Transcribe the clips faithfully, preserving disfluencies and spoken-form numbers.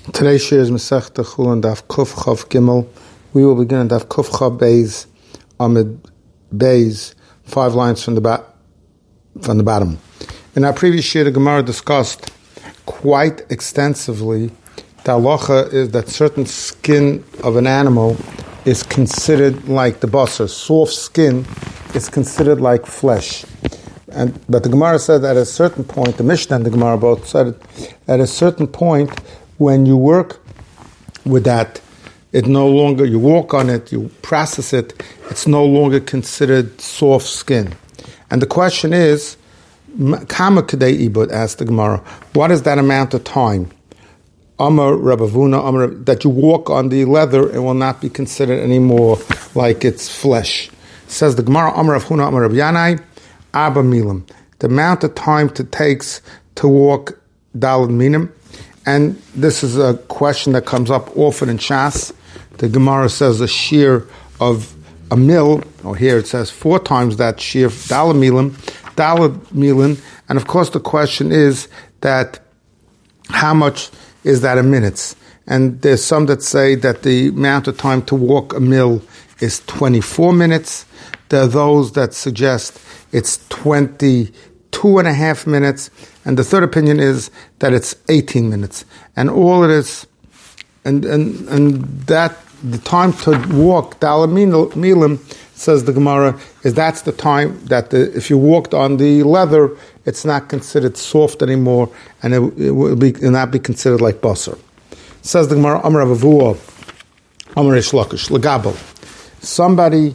Today's share is Masechta Chulin Daf Kuf Chav Gimel. We will begin on Daf Kuf Chav Beis Amid Beis, five lines from the ba- from the bottom. In our previous share, the Gemara discussed quite extensively the halacha is that certain skin of an animal is considered like the basar. Soft skin is considered like flesh. And but the Gemara said that at a certain point, the Mishnah and the Gemara both said it, at a certain point, when you work with that, it no longer, you walk on it, you process it, it's no longer considered soft skin. And the question is, Kama Kadei Ibud, asked the Gemara, what is that amount of time? Amar Rabavuna, Amar, that you walk on the leather, it will not be considered anymore like it's flesh. Says the Gemara, Amar Rabavuna, Amar Rabyanai, Abba Milim. The amount of time it takes to walk Dalad Minim. And this is a question that comes up often in Shas. The Gemara says a shear of a mil, or here it says four times that shear, Dalad Milim, Dalad Milim. And of course the question is that how much is that in minutes? And there's some that say that the amount of time to walk a mil is twenty-four minutes. There are those that suggest it's twenty-two and a half minutes. And the third opinion is that it's eighteen minutes. And all it is, and and and that, the time to walk, Dalad Milim, says the Gemara, is that's the time that the, if you walked on the leather, it's not considered soft anymore, and it, it will be, it will not be considered like basar. Says the Gemara, Amar Avavua, Amar Reish Lakish, Legabel. Somebody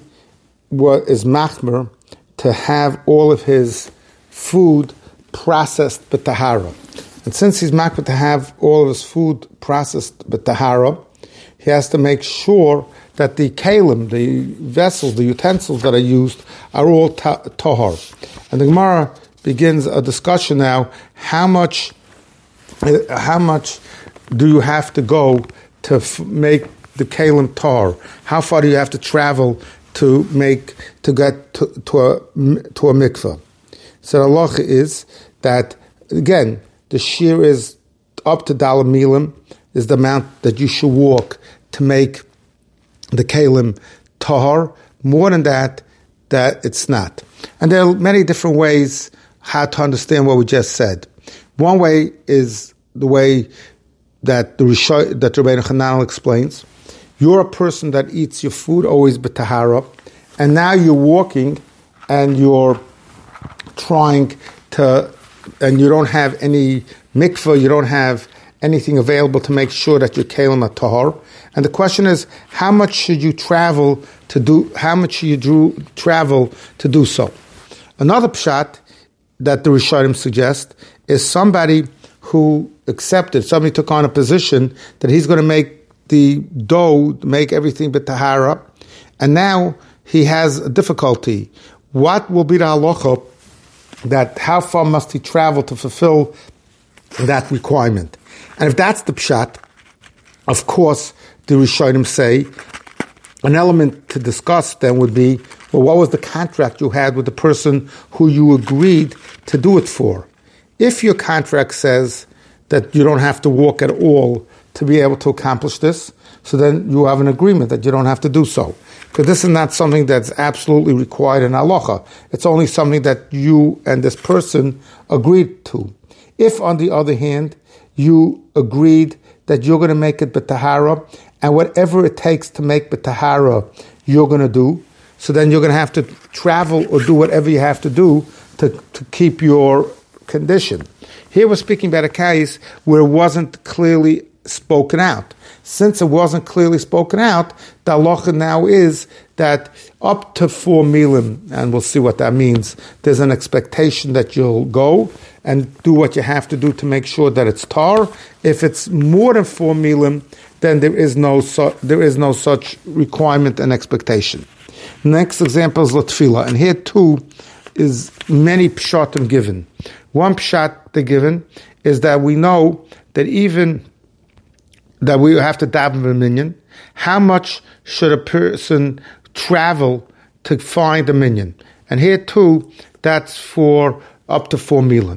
is machmer to have all of his food processed b'tahara. And since he's machmer to have all of his food processed b'tahara, he has to make sure that the kalim, the vessels, the utensils that are used, are all ta- tahar. And the Gemara begins a discussion now, how much how much do you have to go to f- make the kalim tahar? How far do you have to travel to make to get to, to a to a mikveh? So the halacha is that, again, the shear is up to Dalad Milim, is the amount that you should walk to make the kalim tahar. More than that, that it's not. And there are many different ways how to understand what we just said. One way is the way that the Rishoy, that Rabbeinu Chananel explains. You're a person that eats your food always b'tahara, and now you're walking and you're trying to, and you don't have any mikveh, you don't have anything available to make sure that your kalim are tahar. And the question is, how much should you travel to do, how much should you do, travel to do so? Another pshat that the Rishonim suggest is somebody who accepted, somebody took on a position that he's going to make the dough, make everything b'tahara, and now he has a difficulty. What will be the halacha that how far must he travel to fulfill that requirement? And if that's the pshat, of course, the Rishonim say an element to discuss then would be, well, what was the contract you had with the person who you agreed to do it for? If your contract says that you don't have to walk at all to be able to accomplish this, so then you have an agreement that you don't have to do so. Because this is not something that's absolutely required in halacha. It's only something that you and this person agreed to. If, on the other hand, you agreed that you're going to make it b'tahara, and whatever it takes to make b'tahara, you're going to do, so then you're going to have to travel or do whatever you have to do to, to keep your condition. Here we're speaking about a case where it wasn't clearly spoken out. Since it wasn't clearly spoken out, the halacha now is that up to four milim, and we'll see what that means, there's an expectation that you'll go and do what you have to do to make sure that it's tar. If it's more than four milim, then there is no su- there is no such requirement and expectation. Next example is latfila, and here too is many pshatim given. One pshat they're given is that we know that even that we have to daven a minyan. How much should a person travel to find a minyan? And here too, that's for up to four milim.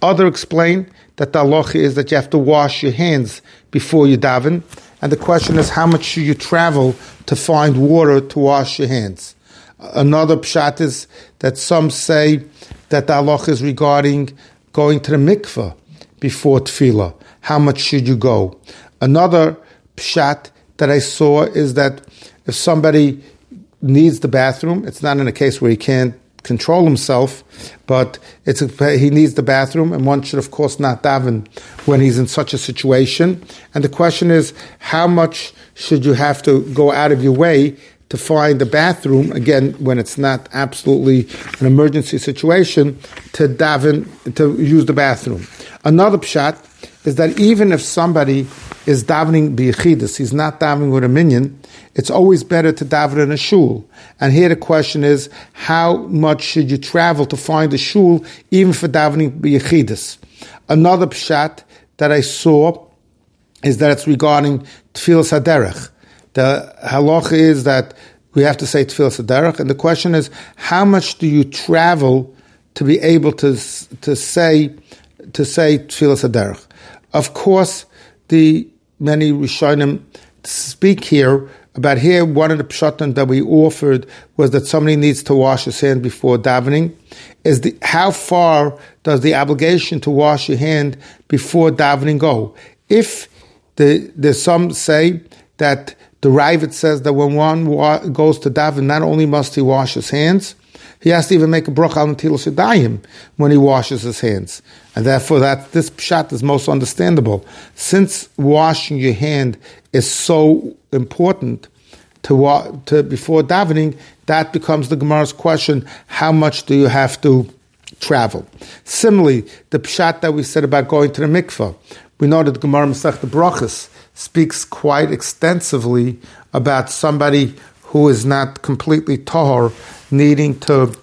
Others explain that the halacha is that you have to wash your hands before you daven. And the question is, how much should you travel to find water to wash your hands? Another pshat is that some say that the halacha is regarding going to the mikveh before tefillah. How much should you go? Another pshat that I saw is that if somebody needs the bathroom, it's not in a case where he can't control himself, but it's a, he needs the bathroom, and one should of course not daven when he's in such a situation. And the question is, how much should you have to go out of your way to find the bathroom, again, when it's not absolutely an emergency situation, to daven, to use the bathroom. Another pshat is that even if somebody is davening b'yechidus, he's not davening with a minyan, it's always better to daven in a shul. And here the question is, how much should you travel to find a shul, even for davening b'yechidus? Another pshat that I saw is that it's regarding tefillas haderech. The halacha is that we have to say tefillas haderech, and the question is, how much do you travel to be able to to say to say tefillas haderech? Of course, the many Rishonim speak here about here. One of the pshatim that we offered was that somebody needs to wash his hand before davening. Is the how far does the obligation to wash your hand before davening go? If the there's some say that the Ravid says that when one wa- goes to daven, not only must he wash his hands, he has to even make a bracha al netilas yadayim when he washes his hands. And therefore that this pshat is most understandable. Since washing your hand is so important to, wa- to before davening, that becomes the Gemara's question, how much do you have to travel? Similarly, the pshat that we said about going to the mikveh, we know that the Gemara Masechta Brachos speaks quite extensively about somebody who is not completely tahor needing to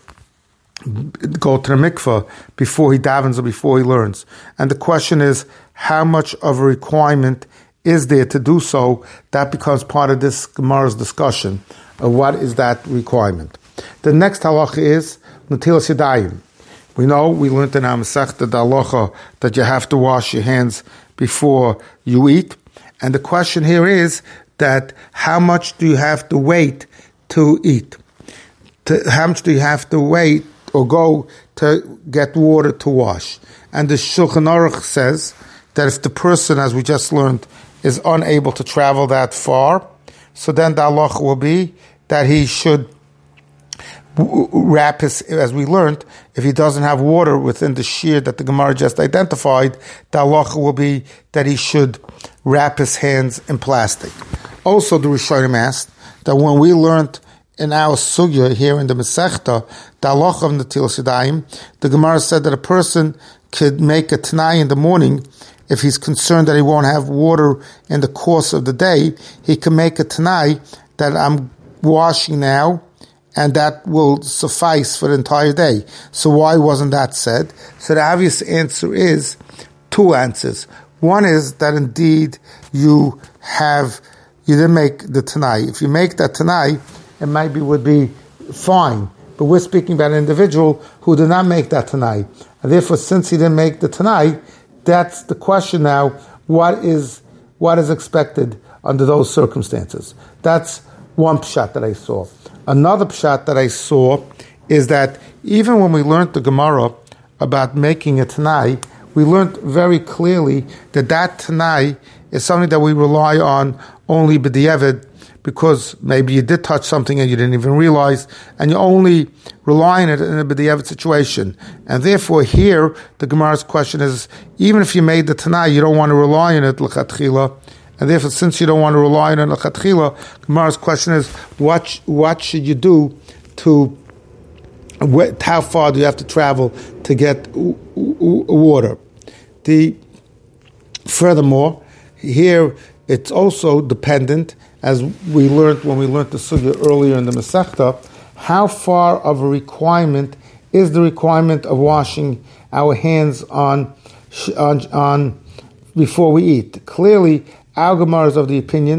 go to the mikveh before he davens or before he learns. And the question is, how much of a requirement is there to do so? That becomes part of this Gemara's discussion of what is that requirement. The next halacha is netilas yadayim. We know, we learned in our Masechta the halacha that you have to wash your hands before you eat. And the question here is that how much do you have to wait to eat? To, how much do you have to wait or go to get water to wash? And the Shulchan Aruch says that if the person, as we just learned, is unable to travel that far, so then the halacha will be that he should wrap his, as we learned, if he doesn't have water within the shear that the Gemara just identified, the halacha will be that he should wrap his hands in plastic. Also, the Rishonim asked that when we learned in our sugya here in the Masechta, the halacha of netilas yadayim, the Gemara said that a person could make a tanai in the morning if he's concerned that he won't have water in the course of the day. He can make a tanai that I'm washing now, and that will suffice for the entire day. So why wasn't that said? So the obvious answer is two answers. One is that indeed you have, you didn't make the Tanai. If you make that Tanai, it might be, would be fine. But we're speaking about an individual who did not make that Tanai. And therefore, since he didn't make the Tanai, that's the question now, what is, what is expected under those circumstances? That's one pshat that I saw. Another pshat that I saw is that even when we learned the Gemara about making a Tanai, we learned very clearly that that Tanai is something that we rely on only b'diavad, because maybe you did touch something and you didn't even realize, and you only rely on it in a b'diavad situation. And therefore here, the Gemara's question is, even if you made the Tanai, you don't want to rely on it l'chatchila. And therefore, since you don't want to rely on it l'chatchila, Gemara's question is, what what should you do to, how far do you have to travel to get water? The furthermore, here it's also dependent, as we learned when we learned the sugya earlier in the Masechta, how far of a requirement is the requirement of washing our hands on on, on before we eat. Clearly, our Gemara is of the opinion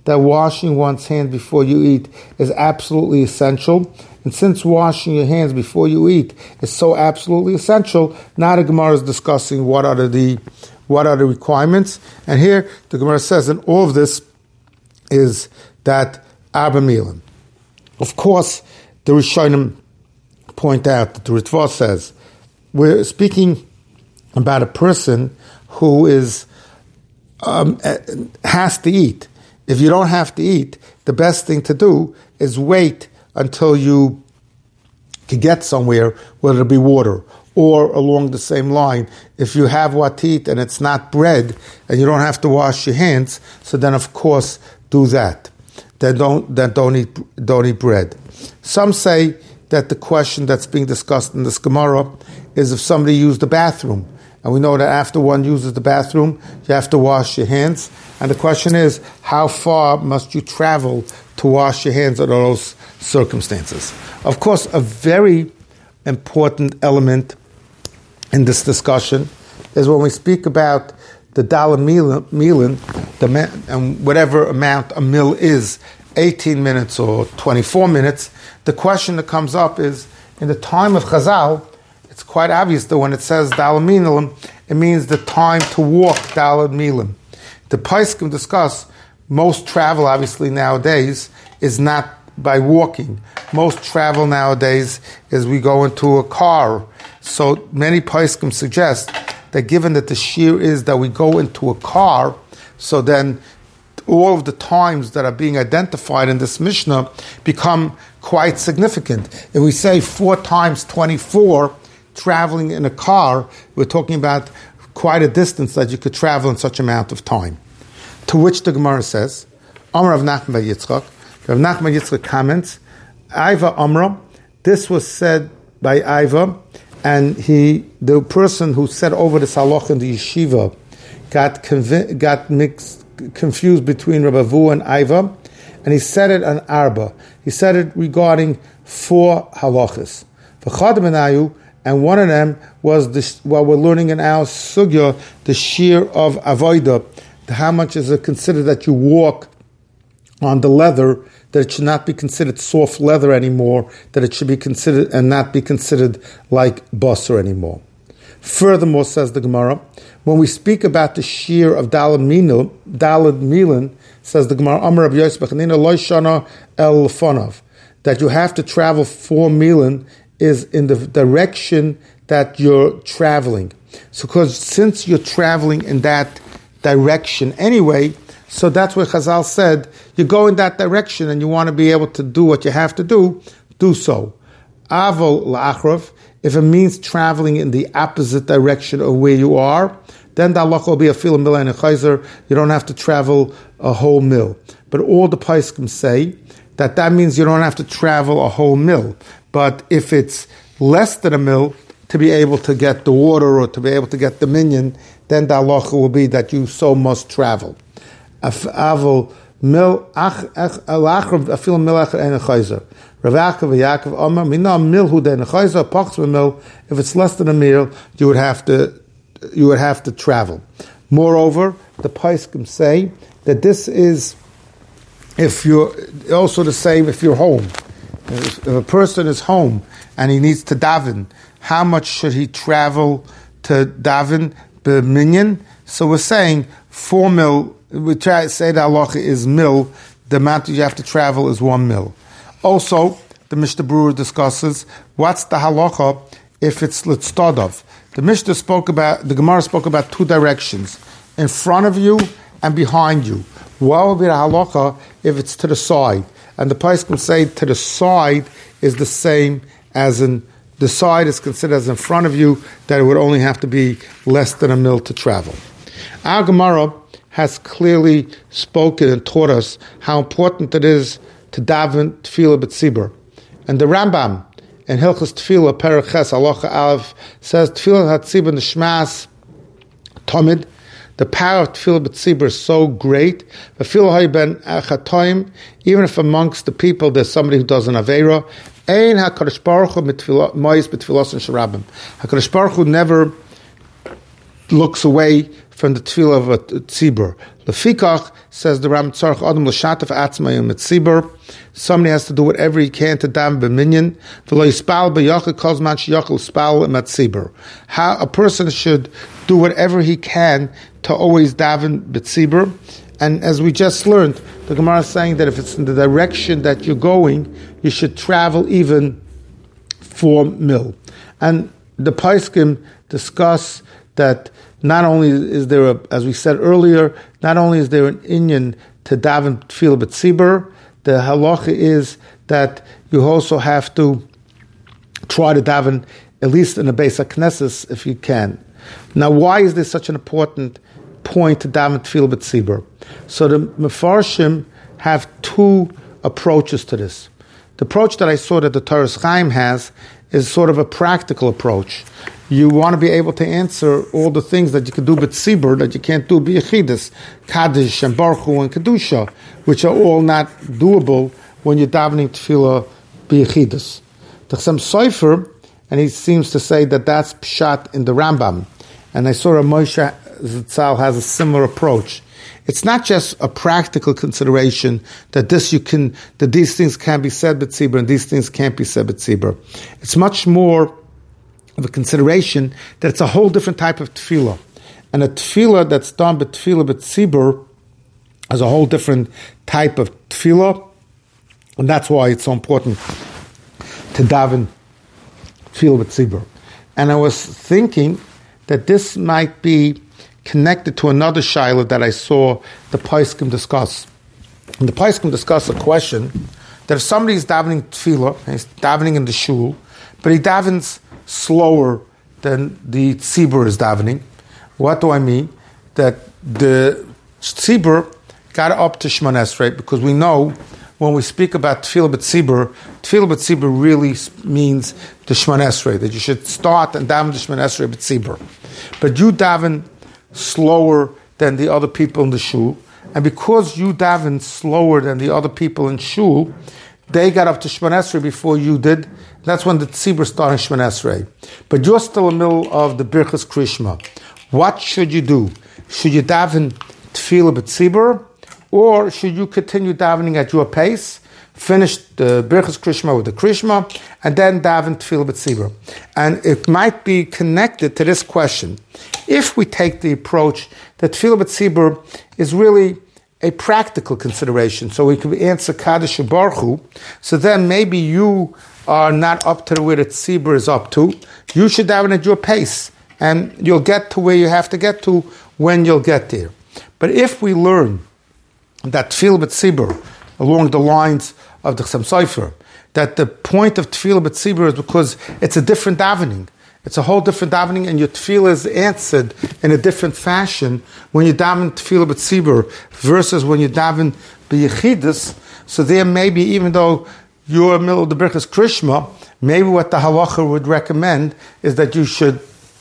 that washing one's hands before you eat is absolutely essential. And since washing your hands before you eat is so absolutely essential, now the Gemara is discussing what are the what are the requirements. And here the Gemara says, and all of this is that Arba Milim. Of course, the Rishonim point out that the Ritva says, we're speaking about a person who is um, has to eat. If you don't have to eat, the best thing to do is wait until you can get somewhere, whether it be water, or along the same line, if you have what to eat and it's not bread, and you don't have to wash your hands, so then of course do that. Then don't then don't eat don't eat bread. Some say that the question that's being discussed in this Gemara is if somebody used the bathroom. And we know that after one uses the bathroom, you have to wash your hands. And the question is, how far must you travel to wash your hands under those circumstances? Of course, a very important element in this discussion is when we speak about the dollar milin, the and whatever amount a mil is, eighteen minutes or twenty-four minutes, the question that comes up is, in the time of Chazal, it's quite obvious that when it says dalad milim, it means the time to walk dalad milim. The Paiskim discuss most travel, obviously nowadays, is not by walking. Most travel nowadays is we go into a car. So many Paiskim suggest that given that the shear is that we go into a car, so then all of the times that are being identified in this Mishnah become quite significant. If we say four times twenty-four, traveling in a car, we're talking about quite a distance that you could travel in such amount of time. To which the Gemara says, Amar Rav Nachman bar Yitzchak, Rav Nachman bar Yitzchak comments, Aiva Amra, this was said by Aiva, and he, the person who said over this halach in the yeshiva, got convi- got mixed, confused between Rabbi Avu and Aiva, and he said it on Arba. He said it regarding four halachas. And one of them was this, what we're learning in our sugya, the shear of avoida. How much is it considered that you walk on the leather, that it should not be considered soft leather anymore, that it should be considered and not be considered like basar anymore. Furthermore, says the Gemara, when we speak about the shear of dalad milin, dalad milin, says the Gemara, Amar Rabbi Yosef Bechanina lo shana el lefonav, that you have to travel four milin is in the direction that you're traveling. So, because since you're traveling in that direction anyway, so that's what Chazal said, you go in that direction and you want to be able to do what you have to do, do so. Avol la'achrav, if it means traveling in the opposite direction of where you are, then the halacha will be a fil mil and a chayzer, you don't have to travel a whole mil. But all the Paiskim say that that means you don't have to travel a whole mil. But if it's less than a mil, to be able to get the water or to be able to get the minyan, then the halacha will be that you so must travel. Avol mil alachrav afil mil and a chayzer. Rav Yaakov Amar mina mil hu den a chayzer pachs mil. If it's less than a mil, you would have to you would have to travel. Moreover, the Paiskim say that this is if you're also the same if you're home. If a person is home and he needs to daven, how much should he travel to daven b'minyan? So we're saying four mil. We try to say the halacha is mil. The amount that you have to travel is one mil. Also, the Mishnah Berurah discusses what's the halacha if it's litztadav. The Mishnah spoke about the Gemara spoke about two directions, in front of you and behind you. What would be the halacha if it's to the side? And the Paiskim say to the side is the same as in the side is considered as in front of you, that it would only have to be less than a mil to travel. Our Gemara has clearly spoken and taught us how important it is to daven tefillah b'tzibur. And the Rambam in Hilchos Tefillah Perek Ches Halacha Aleph says tefillah hatzibur nishmas tamid. The power of tefillah b'tzibur is so great. Even if amongst the people there's somebody who does an aveira, ein HaKadosh Baruch Hu mois b'tfilos and sharabim. HaKadosh Baruch Hu never looks away from the tefillah of a tzibur. Lefikach, says the Ram Tzarech Adam l'shataf atzmayim tzibur. Somebody has to do whatever he can to daven b'minyan. V'lo yispal b'yachal kol zman sheyachal spal tzibur. How a person should do whatever he can to always daven b'tzibur. And as we just learned, the Gemara is saying that if it's in the direction that you're going, you should travel even four mil. And the Paiskim discuss that not only is there, a, as we said earlier, not only is there an inyan to daven tefillah b'tzibur, the halacha is that you also have to try to daven at least in a Beis HaKnesses if you can. Now, why is this such an important point to daven tefillah b'tzibur? So the Mefarshim have two approaches to this. The approach that I saw that the Toras Chaim has is sort of a practical approach. You want to be able to answer all the things that you can do b'tzibur that you can't do b'yechidus, Kaddish and Baruch Hu and Kedusha, which are all not doable when you're davening tefillah b'yechidus. The Chassam Sofer, and he seems to say that that's pshat in the Rambam. And I saw a Moshe Zatzal has a similar approach. It's not just a practical consideration that this you can, that these things can be said b'tzibur and these things can't be said b'tzibur. It's much more of a consideration that it's a whole different type of tefillah. And a tefillah that's done b'tefillah b'tzibur is a whole different type of tefillah. And that's why it's so important to daven tefillah b'tzibur. And I was thinking that this might be connected to another shaila that I saw the Paiskim discuss. And the Paiskim discuss a question that if somebody is davening tefillah, he's davening in the shul, but he davens slower than the tzibur is davening. What do I mean? That the tzibur got up to Shemona Esrei, because we know when we speak about tefillah b'tzibur, tefillah b'tzibur really means the Shemona Esrei, that you should start and daven the Shemona Esrei b'tzibur. But you daven slower than the other people in the shul, and because you daven slower than the other people in shul, they got up to Shemona Esrei before you did. That's when the tzibur started Shemona Esrei. But you're still in the middle of the Birchas Krishma. What should you do? Should you daven tefillah b'tzibur, or should you continue davening at your pace, finish the Birchas Krishma with the Krishma, and then daven tefillah b'tzibur? And it might be connected to this question. If we take the approach that tefillah b'tzibur is really a practical consideration, so we can answer Kaddish and Baruch Hu, so then maybe you are not up to where the tzibur is up to. You should daven at your pace, and you'll get to where you have to get to when you'll get there. But if we learn that tefillah b'tzibur, along the lines of the Chassam Sofer, that the point of tefillah b'tzibur is because it's a different davening. It's a whole different davening, and your tefillah is answered in a different fashion when you daven tefillah b'tzibur versus when you daven b'yechidus. So there maybe, even though you're in the middle of the Birchas Krishma, maybe what the halacha would recommend is that you should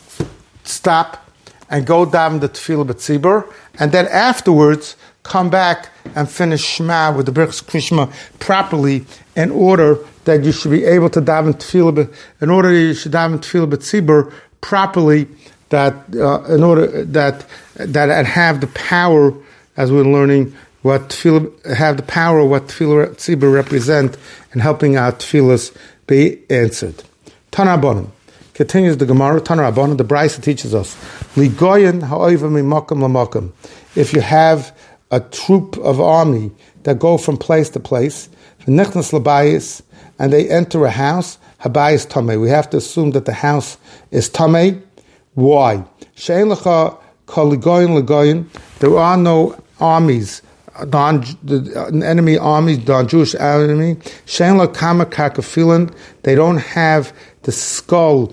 stop and go daven the tefillah b'tzibur, and then afterwards come back and finish Shema with the Birchas Krishma properly, in order that you should be able to daven tefillah, in order that you should daven tefillah b'tzibur properly, that uh, in order that that and have the power, as we're learning, what tefillah, have the power of what tefillah b'tzibur represent in helping our tefillahs be answered. Tana Rabbanan. Continues the Gemara, Tana Rabbanan, the Brisa teaches us, Ligoyen ha'oiva mimakam lamakam. If you have a troop of army that go from place to place, v'nichnas labayis, and they enter a house, habayis tamei. We have to assume that the house is tamei. Why? She'en lecha kol ligoyen ligoyen. There are no armies, non, the enemy armies, non-Jewish enemy. She'en lekama kakafilin. They don't have the skull,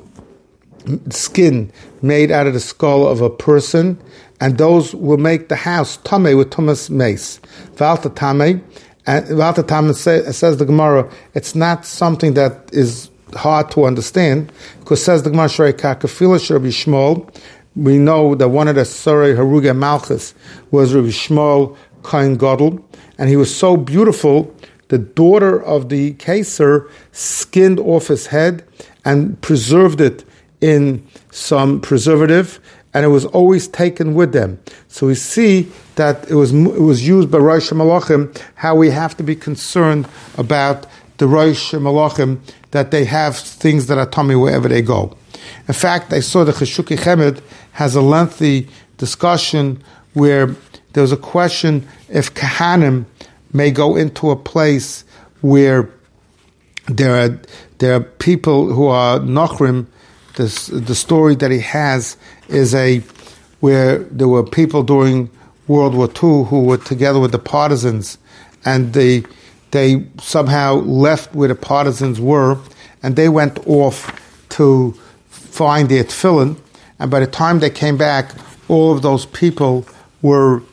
skin made out of the skull of a person, and those will make the house tamei with tumas mace. Valta tamei, and Valta tamei says the Gemara, it's not something that is hard to understand, because says the Gemara, Shrei kakafila Rabbi Shmuel. We know that one of the Sorei Haruga Malchus was Rabbi Shmuel Kohen Gadol, and he was so beautiful. The daughter of the Kaser skinned off his head and preserved it in some preservative, and it was always taken with them. So we see that it was it was used by Rosh Malachim, how we have to be concerned about the Rosh Malachim, that they have things that are tummy wherever they go. In fact, I saw the Cheshuki Chemed has a lengthy discussion where there was a question if Kahanim may go into a place where there are there are people who are Nochrim. This, the story that he has is a where there were people during World War Two who were together with the partisans, and they they somehow left where the partisans were, and they went off to find their tefillin, and by the time they came back, all of those people were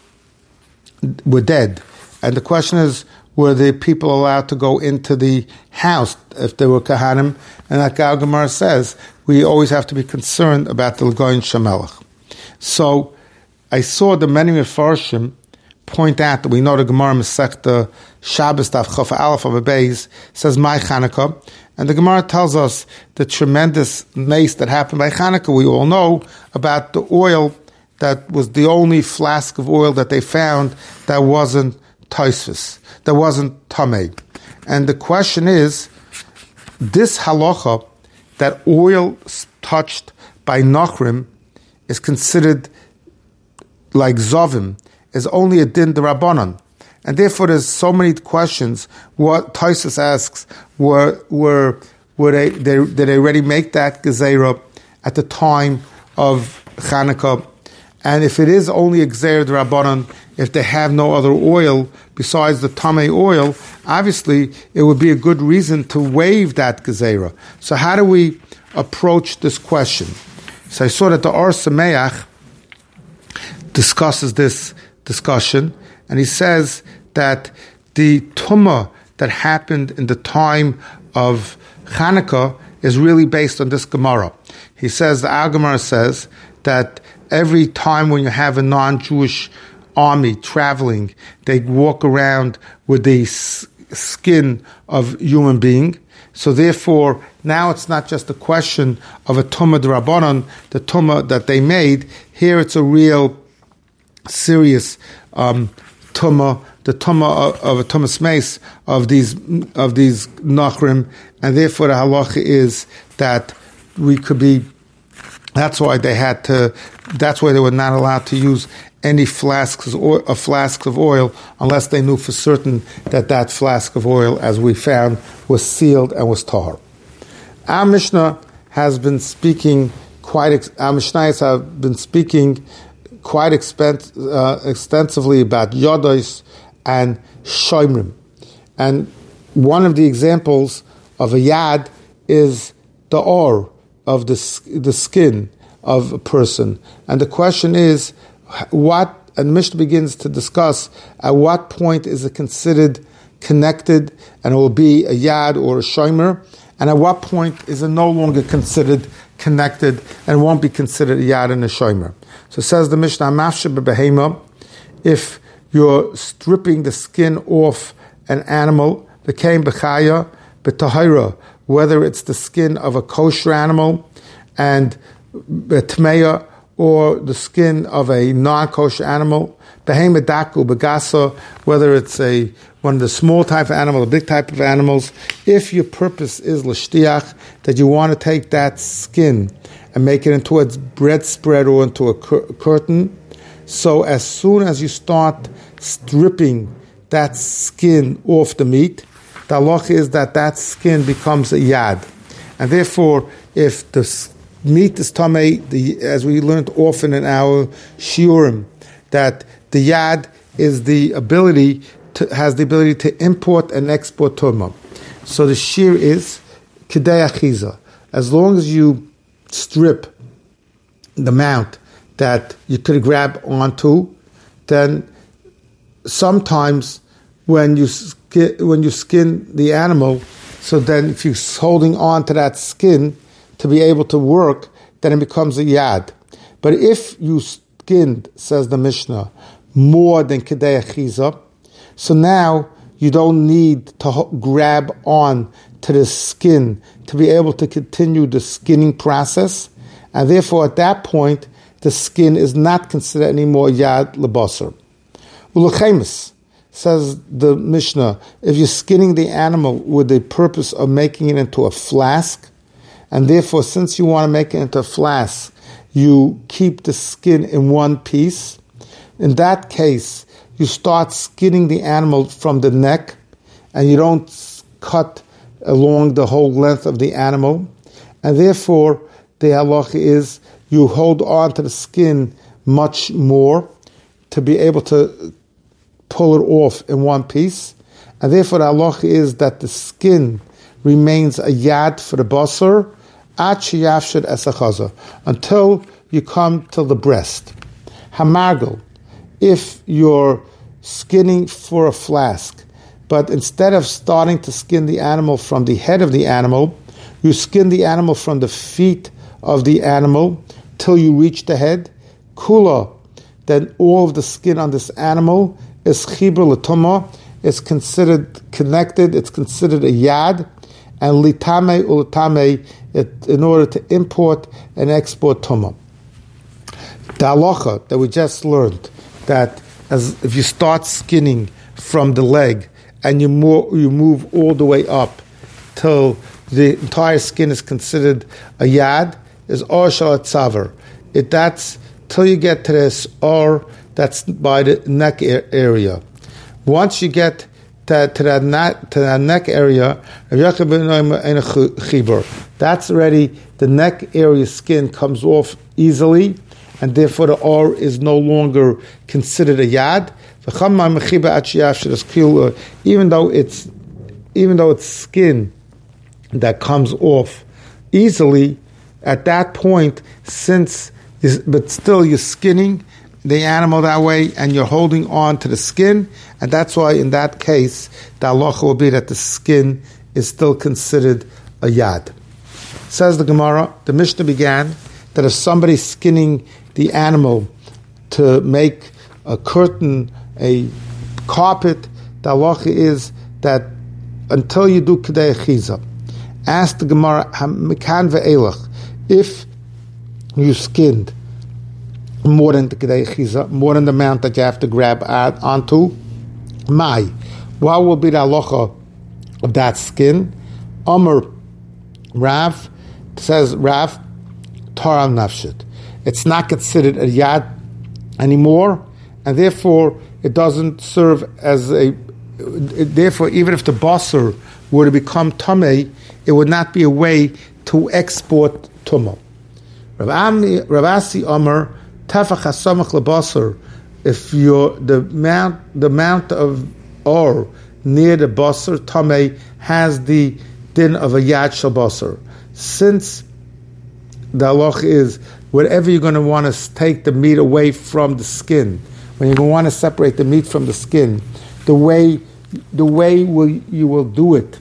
were dead. And the question is, were the people allowed to go into the house if they were Kahanim? And like Gal Gemara says, we always have to be concerned about the L'goyin Shemelech. So I saw the many Mefarshim point out that we know the Gemara Masechta Shabbos Daf Chaf Aleph of Beis says my Chanukah, and the Gemara tells us the tremendous mace that happened by Chanukah. We all know about the oil that was the only flask of oil that they found that wasn't Tosfos, that wasn't Tamei. And the question is, this halacha, that oil touched by Nachrim is considered like Zovim, is only a din d'Rabbanan. And therefore there's so many questions. What Tosfos asks, were were were they, they did they already make that Gezerah at the time of Chanukah? And if it is only a Gezerah d'Rabbanan, if they have no other oil besides the Tamei oil, obviously it would be a good reason to waive that Gezerah. So how do we approach this question? So I saw that the Or Sameach discusses this discussion, and he says that the Tumah that happened in the time of Chanukah is really based on this Gemara. He says, the Al Gemara says that every time when you have a non-Jewish army traveling, they walk around with the s- skin of human being. So therefore, now it's not just a question of a Tumah d'Rabbanan, the Tumah that they made. Here it's a real serious um, Tumah, the Tumah of, of a Tumah Smeis of these of these Nachrim, and therefore the halacha is that we could be. That's why they had to. That's why they were not allowed to use any flasks or uh, flasks of oil unless they knew for certain that that flask of oil, as we found, was sealed and was tahor. Our Mishnah has been speaking quite. Ex- our Mishnayos have been speaking quite expen- uh, extensively about yodos and shoymrim, and one of the examples of a yad is the or of the the skin of a person, and the question is, what, and Mishnah begins to discuss at what point is it considered connected and it will be a yad or a shomer, and at what point is it no longer considered connected and won't be considered a yad and a shomer. So says the Mishnah, Mafshe b'behema, if you're stripping the skin off an animal, became b'chaya, b'tahira, whether it's the skin of a kosher animal, and b'tmeya, or the skin of a non-kosher animal, behema daku begasa, whether it's a one of the small type of animal, a big type of animals. If your purpose is l'shtiach, that you want to take that skin and make it into a bread spread or into a cur- curtain, so as soon as you start stripping that skin off the meat, the halacha is that that skin becomes a yad, and therefore, if the meat is tamei, the, as we learned often in our shiurim, that the yad is the ability to, has the ability to import and export tumah. So the shear is kedei achiza. As long as you strip the mount that you could grab onto, then sometimes when you skin, when you skin the animal, so then if you're holding on to that skin to be able to work, then it becomes a yad. But if you skinned, says the Mishnah, more than kedei achiza, so now you don't need to grab on to the skin to be able to continue the skinning process, and therefore at that point the skin is not considered anymore yad lebasar. Ulechemis, says the Mishnah, if you're skinning the animal with the purpose of making it into a flask, and therefore since you want to make it into a flask, you keep the skin in one piece, in that case, you start skinning the animal from the neck, and you don't cut along the whole length of the animal, and therefore the halacha is you hold on to the skin much more to be able to pull it off in one piece, and therefore the halacha is that the skin remains a yad for the basar at sheyafshid esachaza, until you come to the breast. Hamargel, if you're skinning for a flask, but instead of starting to skin the animal from the head of the animal, you skin the animal from the feet of the animal till you reach the head, kula, then all of the skin on this animal is chibur l'tumah, it's considered connected, it's considered a yad, and litame ulatame, in order to import and export tumah. The halacha that we just learned, that as if you start skinning from the leg and you move, you move all the way up till the entire skin is considered a yad, is or shalat tzaver. It that's till you get to this or that's by the neck area. Once you get to, to, that, neck, to that neck area, that's already the neck area skin comes off easily, and therefore the or is no longer considered a yad. Even though it's even though it's skin that comes off easily, at that point, since but still you're skinning the animal that way, and you're holding on to the skin, and that's why in that case the halacha will be that the skin is still considered a yad. Says the Gemara, the Mishnah began that if somebody's skinning the animal to make a curtain, a carpet, the halacha is that until you do kedei achiza. Ask the Gemara, Mikan ve'elach, if you skinned more than the kedei achiza, more than the amount that you have to grab add onto, mai, what will be the halacha of that skin? Amar Rav, says Rav, Torah nafshit. It's not considered a yad anymore, and therefore it doesn't serve as a. Therefore, even if the basar were to become tamei, it would not be a way to export tumah. Rav Asi Amar tefach hasamach lebasar. If you're the amount, the amount of or near the basar tamei has the din of a yad shel basar. Since the halach is whatever you're going to want to take the meat away from the skin, when you're going to want to separate the meat from the skin, the way the way will, you will do it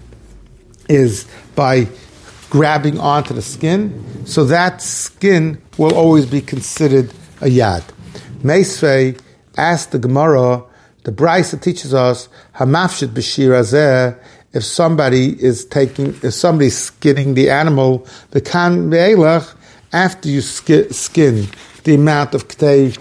is by grabbing onto the skin. So that skin will always be considered a yad. Meisvei asked the Gemara, the Brisa teaches us hamafshit b'shir hazeh. If somebody is taking, if somebody's skinning the animal, the kan ve'elach, after you skin, skin the amount of ketei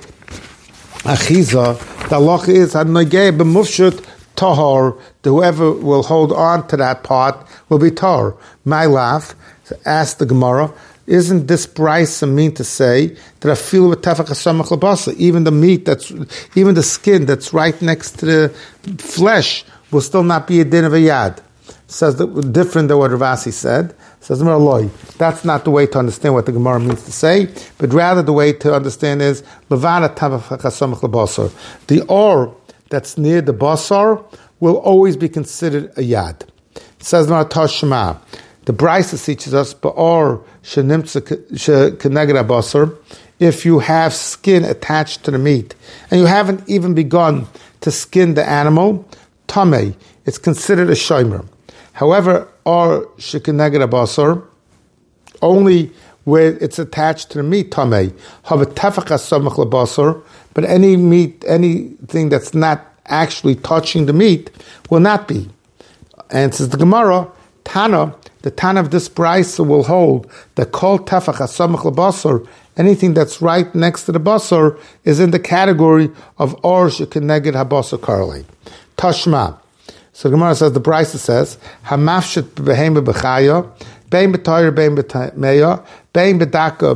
achiza, the halacha is hanogeh b'mufshut tahor. Whoever will hold on to that part will be tahor. My laugh, asked the Gemara, isn't this brisa mean to say that I feel with tefach hasamach lebasa, even the meat that's, even the skin that's right next to the flesh will still not be a din of a yad? Says that different than what Rav Asi said. Says Merloi, that's not the way to understand what the Gemara means to say, but rather the way to understand is levana tefach hasamach lebasar. The or that's near the basar will always be considered a yad. Says Tashma, the Brisa teaches us ba'or shenimtza keneged basar. If you have skin attached to the meat and you haven't even begun to skin the animal, tamei, it's considered a shomer. However, or shekeneged basar, only where it's attached to the meat, tamei. Have a tefach hasamach lebasar, but any meat, anything that's not actually touching the meat will not be. And says the Gemara, Tana, the Tana of this brisa will hold that kol tefach hasamach lebasar, anything that's right next to the basar is in the category of or shekeneged habasar karli. Tashma. So the Gemara says, the Brisa says, Hamafshet behema b'chaya, bein b'tayr, bein b'meya, bein b'daka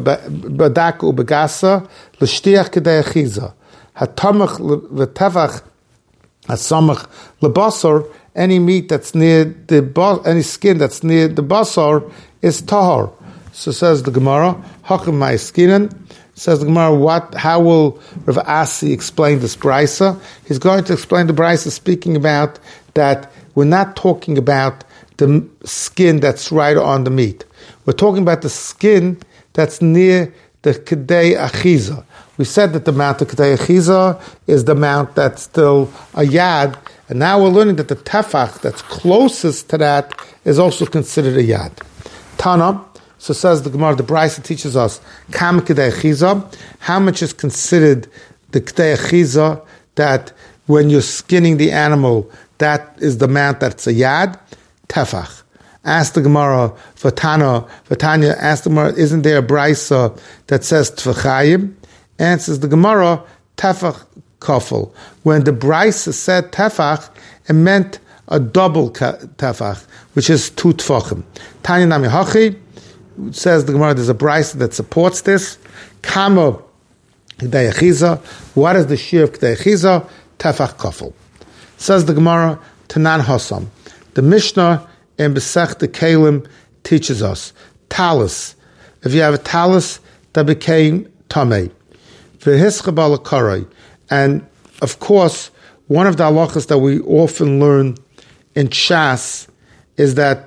u'begasa, l'shtiach k'dei achiza. Hatamach v'tevach hasamach lebasar, any meat that's near the, any skin that's near the basar is tahor. So says the Gemara, Hakim my skinen. Says the Gemara, what? How will Rav Asi explain this brisa? He's going to explain the brisa speaking about that we're not talking about the skin that's right on the meat. We're talking about the skin that's near the kedei achiza. We said that the mount of kedei achiza is the mount that's still a yad, and now we're learning that the tefach that's closest to that is also considered a yad. Tana. So says the Gemara, the Brisa teaches us, Kam Kedei Achiza, how much is considered the Kedei Achiza, that when you're skinning the animal, that is the amount that's a yad? Tefach. Ask the Gemara, Vatana, Vatanya, ask the Gemara, isn't there a Brisa that says Tefachayim? Answers the Gemara, Tefach Kofel. When the Brisa said Tefach, it meant a double Tefach, which is two Tefachim. Tanya Nami Hachi, says the Gemara, there's a brisa that supports this. Kama Kedei Achiza. What is the shear of Kedei Achiza? Tefach Kofel. Says the Gemara, Tanan Hasam. The Mishnah in Besech Kelim teaches us talus. If you have a talus that became tamei, v'hischab alakarei, and of course, one of the halachas that we often learn in Shas is that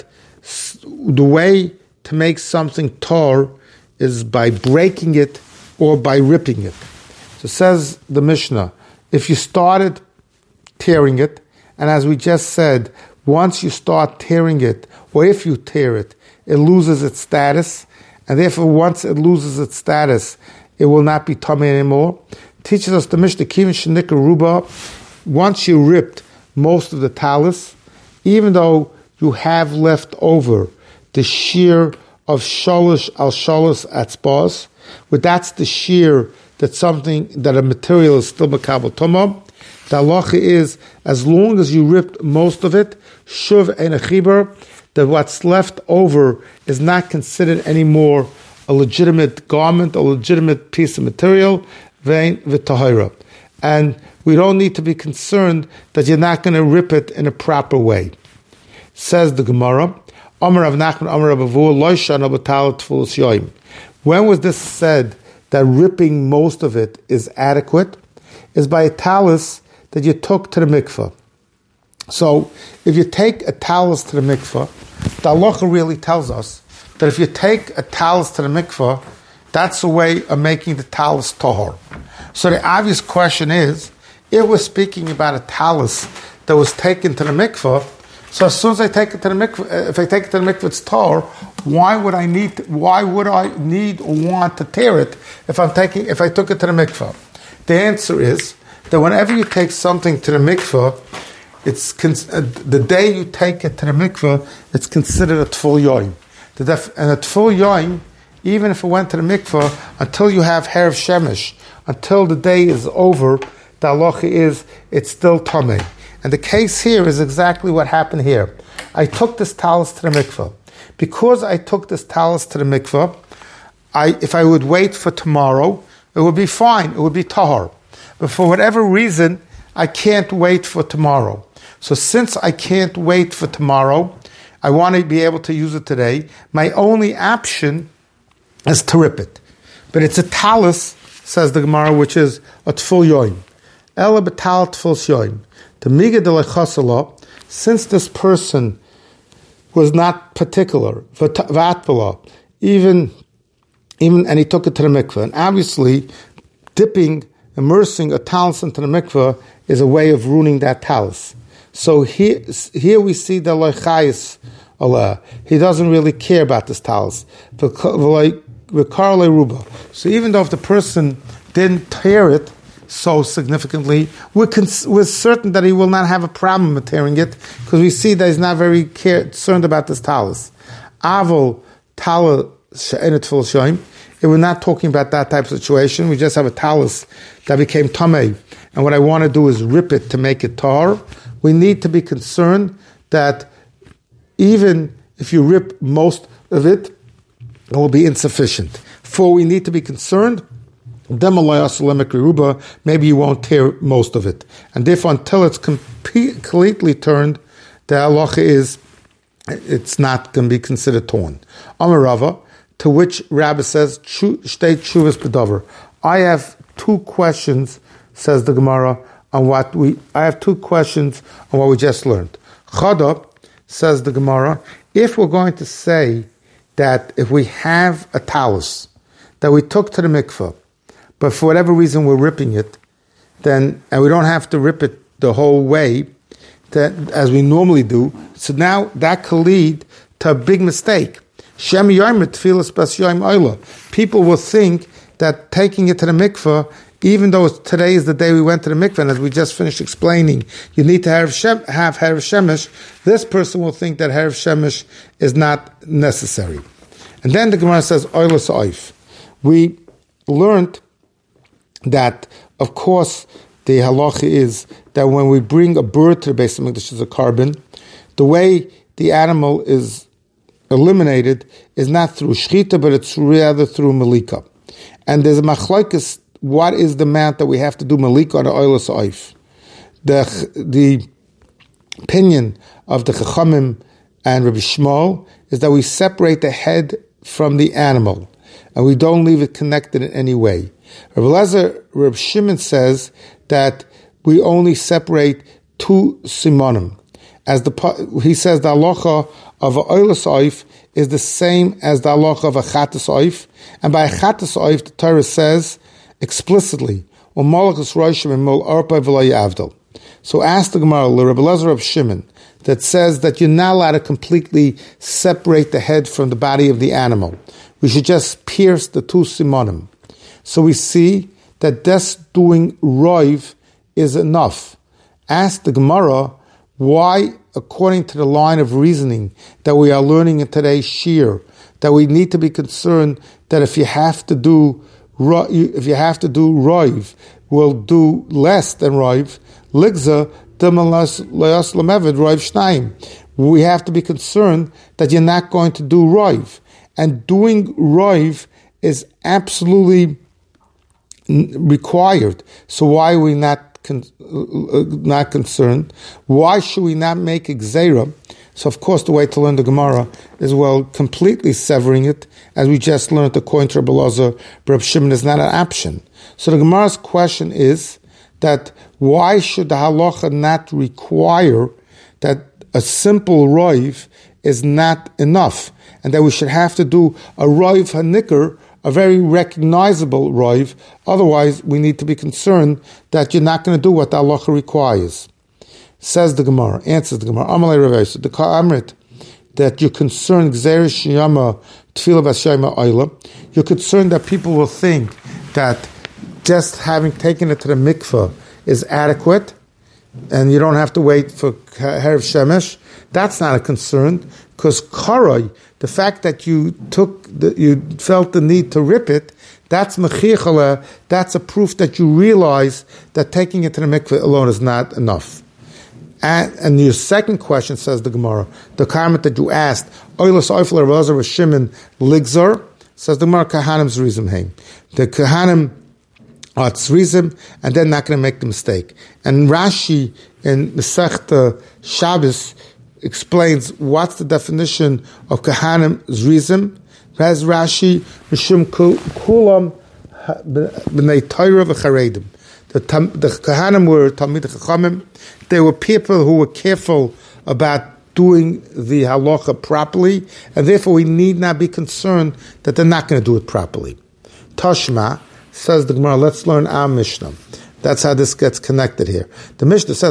the way to make something tar is by breaking it or by ripping it. So says the Mishnah, if you started tearing it, and as we just said, once you start tearing it, or if you tear it, it loses its status, and therefore once it loses its status, it will not be tummy anymore. Teaches us the Mishnah, Kivin Shenika Ruba, once you ripped most of the talus, even though you have left over the shear of sholish al sholish atzbos, but that's the shear that something, that a material is still makabel tumah. The halacha is, as long as you ripped most of it, shuv ein a chiber, that what's left over is not considered anymore a legitimate garment, a legitimate piece of material, vein v'tahira. And we don't need to be concerned that you're not going to rip it in a proper way. Says the Gemara, Amar Rav Nachman, Amar Rav Avua, Lo shana b'tal tefilus yoyim. When was this said that ripping most of it is adequate? Is by a talus that you took to the mikveh. So, if you take a talus to the mikveh, the halacha really tells us that if you take a talus to the mikveh, that's a way of making the talus tahor. So the obvious question is, if we're speaking about a talus that was taken to the mikveh, so as soon as I take it to the mikveh, if I take it to the mikveh, it's tahor. Why would I need? To, why would I need or want to tear it if I'm taking? If I took it to the mikveh, the answer is that whenever you take something to the mikveh, it's cons- uh, the day you take it to the mikveh, it's considered a tful yoim. The def- and a tful yoim, even if it went to the mikveh, until you have hair of shemesh, until the day is over, the halacha is it's still tamei. And the case here is exactly what happened here. I took this talus to the mikveh. Because I took this talus to the mikveh, I, if I would wait for tomorrow, it would be fine. It would be tahor. But for whatever reason, I can't wait for tomorrow. So since I can't wait for tomorrow, I want to be able to use it today. My only option is to rip it. But it's a talus, says the Gemara, which is a tful yoim. Ela betal tful yoim. The miga de lechasala, since this person was not particular, vatpala, even, even, and he took it to the mikveh. And obviously, dipping, immersing a talus into the mikveh is a way of ruining that talus. So here, here we see the loichayis Allah. He doesn't really care about this talus. So even though if the person didn't tear it so significantly, we're, cons- we're certain that he will not have a problem with tearing it, because we see that he's not very care- concerned about this talus. Avol talus she'enet tfil shoim. if we're not talking about that type of situation, we just have a talus that became tamei, and what I want to do is rip it to make it tar, we need to be concerned that even if you rip most of it, it will be insufficient. For we need to be concerned, maybe you won't tear most of it. And therefore, until it's completely turned, the halacha is, it's not going to be considered torn. Amar Rava, to which Rabbi says, Shtei tshuvas b'davar. I have two questions, says the Gemara, on what we, I have two questions on what we just learned. Chada, says the Gemara, if we're going to say that if we have a talus that we took to the mikveh, but for whatever reason we're ripping it, then, and we don't have to rip it the whole way, that, as we normally do, so now that could lead to a big mistake. People will think that taking it to the mikveh, even though today is the day we went to the mikveh, and as we just finished explaining, you need to have, shem, have Harav Shemesh, this person will think that Harav Shemesh is not necessary. And then the Gemara says, Oilos Oif. We learned that, of course, the halacha is that when we bring a bird to the Beis HaMikdash as a carbon, the way the animal is eliminated is not through shchita, but it's rather through malika. And there's a machlokes, what is the amount that we have to do malika on the oilos oif? The the opinion of the Chachamim and Rabbi Shmuel is that we separate the head from the animal, and we don't leave it connected in any way. Rabbi Lezer, Rabbi Shimon says that we only separate two simonim. As the he says the halacha of a oilos oif is the same as the halacha of a chatas oif, and by a chatas oif the Torah says explicitly, so ask the Gemara, Rabbi Lezer of Shimon, that says that you're not allowed to completely separate the head from the body of the animal. We should just pierce the two simonim. So we see that just doing roiv is enough. Ask the Gemara why, according to the line of reasoning that we are learning in today's shir, that we need to be concerned that if you have to do if you have to do roiv, we'll do less than roiv. Ligza demalas leas lemevid roiv shnaim. We have to be concerned that you're not going to do roiv, and doing roiv is absolutely required. So why are we not con- uh, not concerned? Why should we not make a gzeira? So of course the way to learn the Gemara is, well, completely severing it, as we just learned according to Rabbi Elazar, Rabbi Shimon is not an option. So the Gemara's question is that why should the halacha not require that a simple roiv is not enough, and that we should have to do a roiv hanikr, a very recognizable roiv, otherwise we need to be concerned that you're not going to do what the halacha requires. Says the Gemara, answers the Gemara, Amalei Ravesa, the Ka'amrit, that you're concerned, Gzeirish Yama Tefillah V'Shayma Oila, you're concerned that people will think that just having taken it to the mikveh is adequate, and you don't have to wait for Harav Shemesh. That's not a concern, because Karai, the fact that you took, the, you felt the need to rip it, that's mechichala, that's a proof that you realize that taking it to the mikveh alone is not enough. And, and your second question, says the Gemara, the comment that you asked, Oilos Oifler Razer Shimon Ligzar, says the Gemara, Kahanim Zrizim Heim. The Kahanim are Tzrizim, and they're not going to make the mistake. And Rashi in Masechta Shabbos explains what's the definition of Kahanim Zrizim. Has Rashi, Mishum Kulam B'nei Torah V'charedim. The, the Kahanim were Talmid Chachamim. They were people who were careful about doing the halacha properly, and therefore we need not be concerned that they're not going to do it properly. Tashma, says the Gemara, let's learn our Mishnah. That's how this gets connected here. The Mishnah says,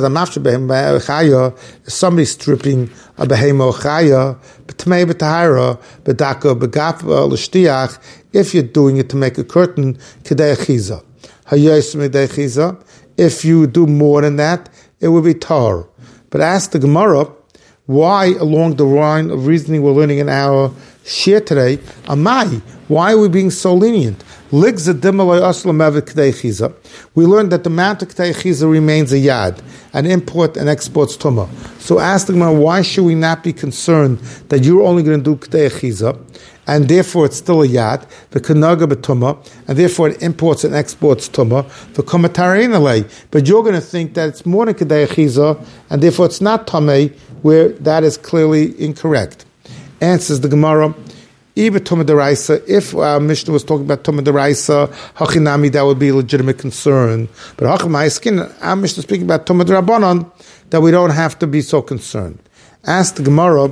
if somebody's stripping a behemo chaya, b'tmei b'tahara, b'daka, b'gafva, l'shtiach, if you're doing it to make a curtain, k'dei achiza. If you do more than that, it will be tar. But ask the Gemara, why along the line of reasoning we're learning in our shir today, amai, Why are we being so lenient? We learned that the mount of K'tei Chiza remains a yad, and import and exports tumah. So ask the Gemara, why should we not be concerned that you're only going to do K'tei Chiza, and therefore it's still a yad, the kanaga b'tumah, and therefore it imports and exports tumah, the komatarein alei. But you're going to think that it's more than K'tei Chiza, and therefore it's not tamei, where that is clearly incorrect. Answers the Gemara, Iba Tumah Deraisa, if our Mishnah was talking about Tumah Deraisa, Hachinami, that would be a legitimate concern. But Hachamai, our Mishnah is speaking about Tumah Derabanan, that we don't have to be so concerned. Ask the Gemara,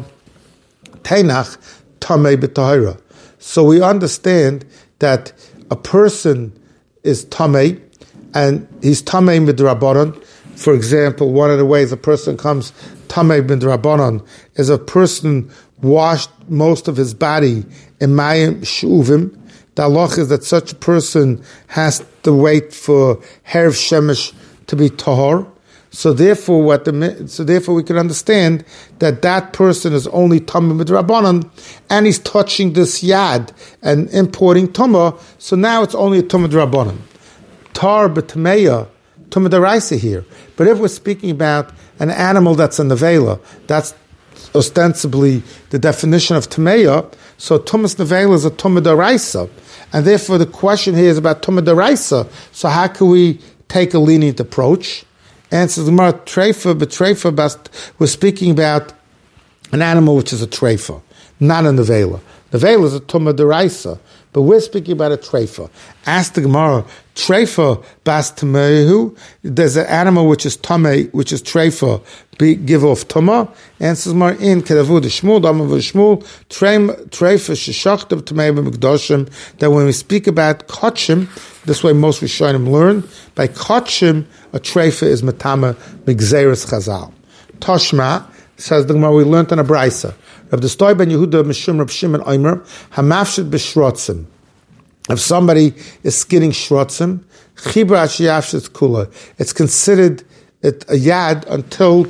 Teinach Tamei B'Tahira. So we understand that a person is Tamei, and he's Tamei B'Derabanan. For example, one of the ways a person comes Tamei B'Derabanan is a person washed most of his body in mayim shuvim. The halach is that such a person has to wait for Erev Shemesh to be tahor. So therefore, what the so therefore we can understand that that person is only tamei b'drabanan, and he's touching this yad and importing tumah. So now it's only a tumah drabanan. Tar b'tameya tumah deraisa here. But if we're speaking about an animal that's a nevela, that's ostensibly the definition of Tameya, so Tumas Nevela is a Tumah Deraisa. And therefore the question here is about Tumah Deraisa. So how can we take a lenient approach? Answers the Gemara, Treifa, but Treifa, we're speaking about an animal which is a Treifa, not a Nevela. Nevela is a Tumah Deraisa, but we're speaking about a Treifa. Ask the Gemara, Treifa bas Tamehu, there's an animal which is Tamei, which is Treifa, be, give off Tumah. Answers Gemara, in Kedavu de Shmuel, Damav de Shmuel, Treifa sheshachtav Tamei b'mikdoshim, that when we speak about Kotchim, this way most Rishonim learn, by Kotchim, a Treifa is Matama Migzeres Chazal. Toshma, says the Gemara, we learned on a Braisa. Rav the Stoy ben Yehuda Mishum Rav Shimon Omer Hamafshid b'shrotzim. If somebody is skinning shrotzim, chibur ashiyafshid kula. It's considered it a yad until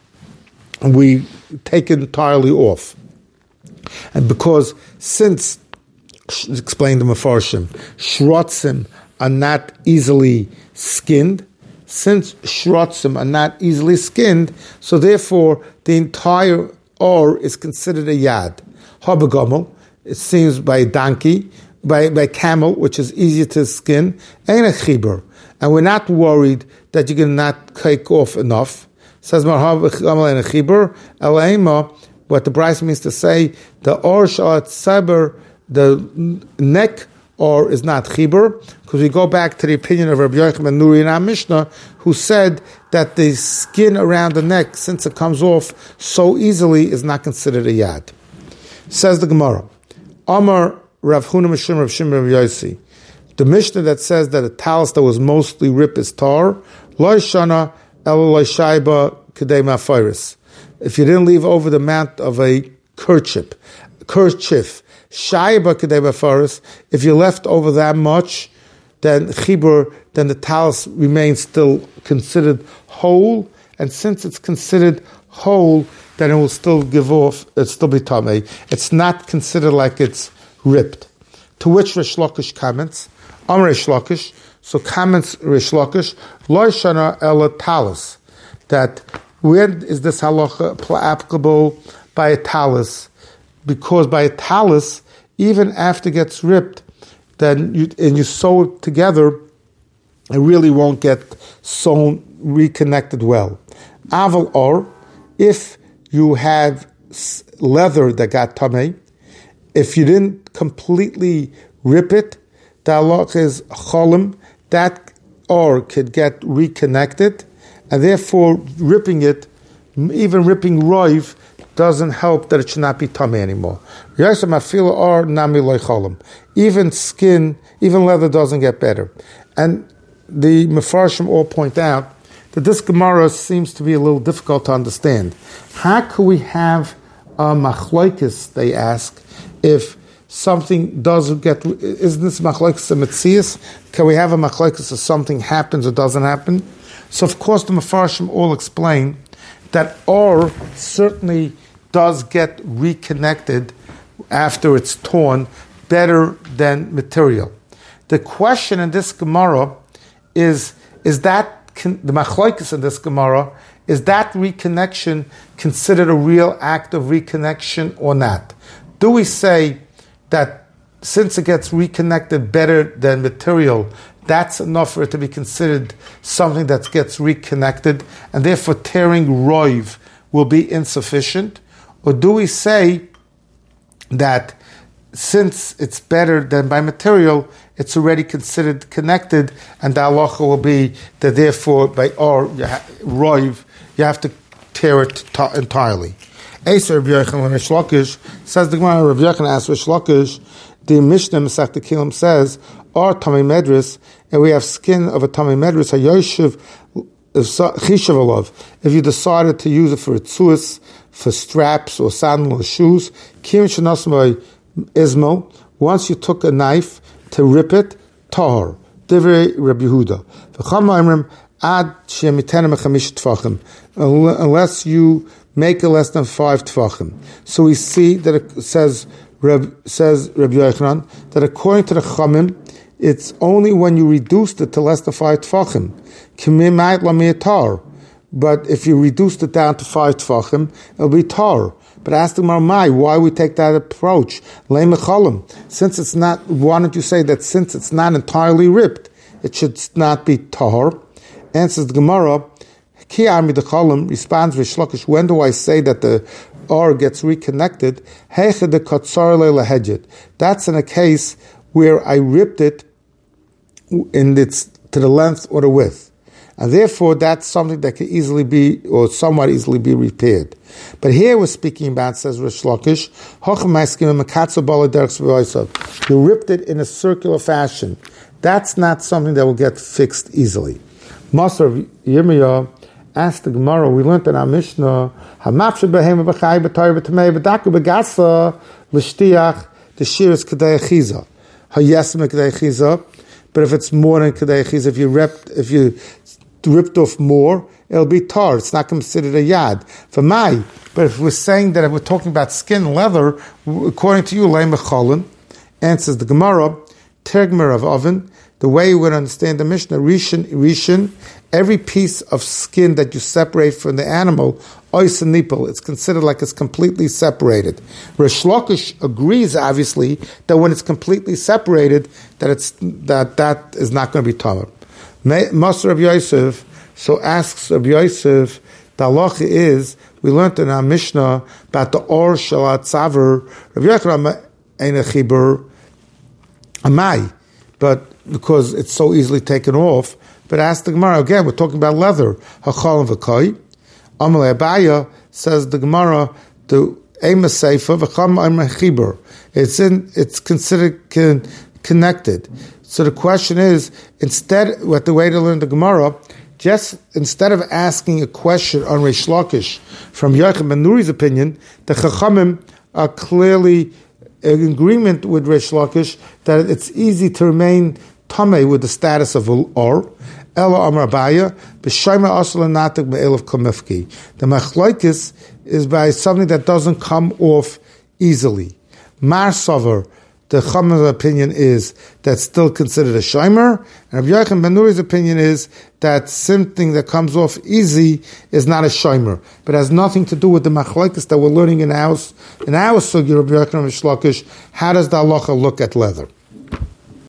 we take it entirely off. And because since, explained the Mefarshim, shrotzim are not easily skinned, since shrotzim are not easily skinned, so therefore the entire or is considered a yad. Habagomel, it seems by a donkey, by by camel, which is easier to skin, ain't a chibur. And we're not worried that you're going to not take off enough. Says Marhabagomel and a chibur, Elaima, what the Bryce means to say, the or shat saber, the neck or is not chibur, because we go back to the opinion of Rabbi Yochanan Nuri in our Mishnah, who said that the skin around the neck, since it comes off so easily, is not considered a yad. Says the Gemara, Amar Rav Huna Mishum Rav Shimon Rav Yosi, the Mishnah that says that a talus that was mostly rip is tar, Lo shana el lo shaiba kedei ma'afiris. If you didn't leave over the amount of a kerchief, kerchief, Shaiba kedei b'faris, if you left over that much, then chibur, then the talus remains still considered whole, and since it's considered whole, then it will still give off, it'll still be tamei. It's not considered like it's ripped. To which Rish Lakish comments, Am Rish Lakish, so comments Rish Lakish, Lo shana ela talus, that when is this halacha applicable by a talus? Because by a talus, even after it gets ripped, then you, and you sew it together, it really won't get sewn, reconnected well. Aval or, if you have leather that got tamei, if you didn't completely rip it, the halach is cholim, that or could get reconnected, and therefore ripping it, even ripping roiv, doesn't help that it should not be tamei anymore. Even skin, even leather doesn't get better. And the Mefarshim all point out that this Gemara seems to be a little difficult to understand. How could we have a machlokes, they ask, if something doesn't get, isn't this machlokes a metzias? Can we have a machlokes if something happens or doesn't happen? So of course the Mefarshim all explain that or certainly does get reconnected after it's torn, better than material. The question in this Gemara is, is that, the machlokes in this Gemara, is that reconnection considered a real act of reconnection or not? Do we say that since it gets reconnected better than material, that's enough for it to be considered something that gets reconnected, and therefore tearing roiv will be insufficient? Or do we say that since it's better than by material, it's already considered connected, and the halacha will be that therefore by or roiv you have to tear it t- entirely? Eser Rabbi Yochanan Rish Lakish says the Gemara. Rabbi Yochanan asks Rish Lakish, the Mishnah Masech Kilim says, or Tamei Medris, and we have skin of a Tamei Medris, a Yoshev Chishav Alav. If you decided to use it for tzuas, for straps or sandal or shoes, Kim Shanasmai Ismo, once you took a knife to rip it, Tahar. Divrei Rabbi Yehuda. V'cham ad shemitena mechamish tfachim, unless you make it less than five tfachim. So we see that it says, Reb, says Rabbi Yochanan, that according to the Chamim, it's only when you reduced it to less than five tfachim. Kimimait lamir tar. But if you reduced it down to five tfachim, it'll be tar. But ask the Marmai, why we take that approach? Leimechalim. Since it's not, why don't you say that since it's not entirely ripped, it should not be tar? Answers the Gemara, Ki Ami the Cholim responds with Shlokish, when do I say that the or gets reconnected? That's in a case where I ripped it in its to the length or the width. And therefore that's something that can easily be, or somewhat easily be repaired. But here we're speaking about, says Rish Lakish, you ripped it in a circular fashion. That's not something that will get fixed easily. Master Yirmiyah asked the Gemara, we learned in our Mishnah, Hamafshe behem b'chai b'tayr b'tamei b'daku b'gasa l'shtiach the shiras k'dei achiza. Hayesem k'dei achiza. But if it's more than k'dei achiza, if you ripped, if you ripped off more, it'll be tar. It's not considered a yad. For my, but if we're saying that if we're talking about skin, leather, according to you, leim b'cholin, answers the Gemara, tergmer of oven, the way you would understand the Mishnah, Rishon, Rishon, every piece of skin that you separate from the animal, ois and nipple, it's considered like it's completely separated. Rish Lakish agrees, obviously, that when it's completely separated, that it's that that is not going to be tamar. Master Rabbi Yosef, so asks Rabbi Yosef, the halacha is, we learned in our Mishnah about the or shalat tzaver, Rabbi Yochanan ein a chibur amai, but because it's so easily taken off. But ask the Gemara, again, we're talking about leather. Hachal and v'koi. Amalei Abaya says the Gemara, the Ema Seifa, v'cham Ema Chibur. It's in, it's considered con, connected. So the question is, instead, what the way to learn the Gemara, just instead of asking a question on Rish Lakish from Yochanan ben Nuri's opinion, the Chachamim are clearly in agreement with Rish Lakish that it's easy to remain tamei with the status of or. Ela Amar Abaya, b'shayma asal natik be'elav kamifki. The machlokes is by something that doesn't come off easily. Mar Savar, the Chacham's opinion is that's still considered a shomer, and Rabbi Yochanan ben Nuri's opinion is that something that comes off easy is not a shomer, but has nothing to do with the machlokes that we're learning in our in our sugya, Rabbi Yochanan Rish Lakish. How does the halacha look at leather?